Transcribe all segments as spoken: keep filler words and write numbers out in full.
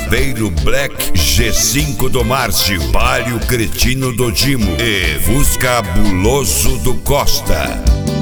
Chaveiro Black G cinco do Márcio, Palio Cretino do Dimo e Fusca Buloso do Costa.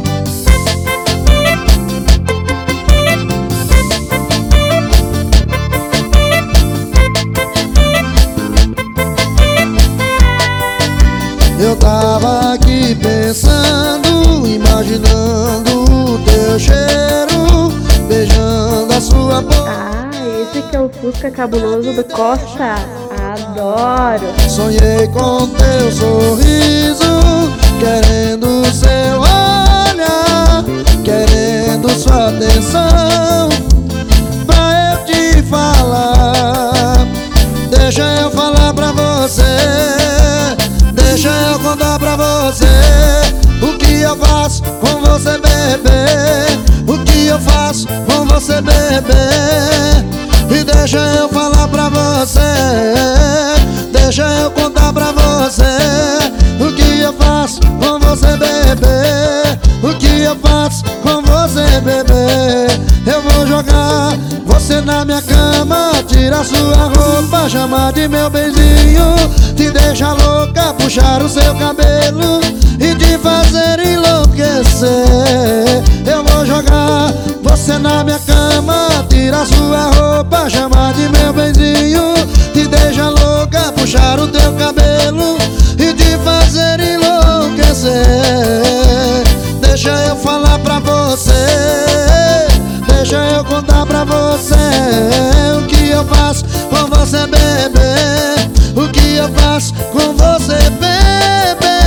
Eu tava aqui pensando, imaginando o teu cheiro, beijando a sua boca. Ah, esse que é o Fusca Cabuloso do Costa. Adoro! Sonhei com teu sorriso, querendo seu olhar, querendo sua atenção, pra eu te falar. Deixa eu falar pra você, deixa eu contar pra você o que eu faço com você, bebê. O que eu faço com você, bebê. E deixa eu falar pra você, deixa eu contar pra você o que eu faço com você, bebê. O que eu faço com você, bebê. Eu vou jogar você na minha cama, tirar sua roupa, chamar de meu benzinho, te deixar louca, puxar o seu cabelo e te fazer enlouquecer. Eu vou jogar você na minha cama, tirar sua roupa, chamar de meu benzinho, te deixar louca, puxar o teu cabelo e te fazer enlouquecer. Deixa eu falar pra você, deixa eu contar pra você o que eu faço com você, bebê. O que eu faço com você, bebê.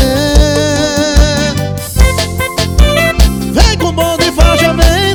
Vem com bonde e faixa, vem,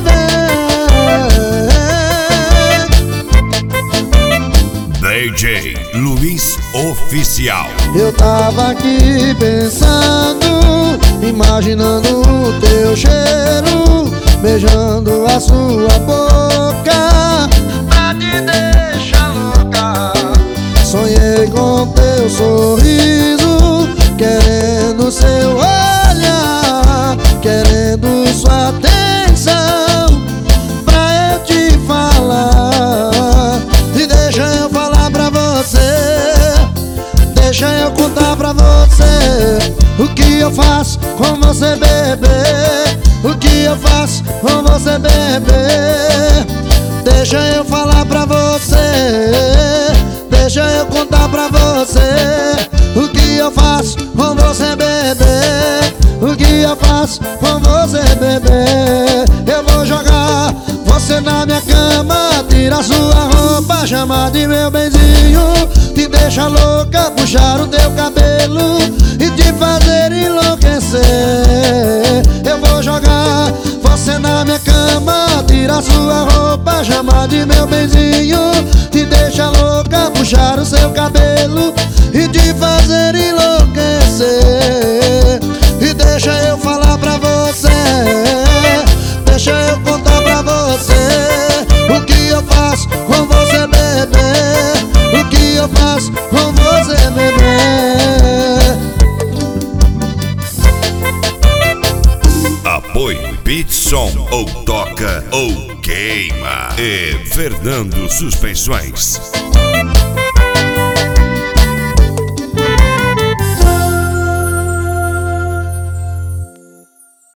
vem. D J Luiz Oficial. Eu tava aqui pensando, imaginando o teu cheiro, beijando a sua boca, pra te deixar louca. Sonhei com teu sorriso, querendo seu olhar, querendo sua atenção, pra eu te falar. E deixa eu falar pra você, deixa eu contar pra você o que eu faço com você, bebê. O que eu faço com você, bebê. Deixa eu falar pra você, deixa eu contar pra você o que eu faço com você, bebê. O que eu faço com você, bebê. Eu vou jogar você na minha cama, tirar sua roupa, chamar de meu benzinho, te deixar louca, puxar o teu cabelo e te fazer enlouquecer. Eu vou jogar você na minha cama, tirar sua roupa, chamar de meu benzinho, te deixar louca, puxar o seu cabelo e te fazer enlouquecer. E deixa eu falar pra você, deixa eu contar pra você o que eu faço com você, bebê. O que eu faço com você, bebê. Apoio Bitson, ou toca ou queima. E Fernando Suspensões.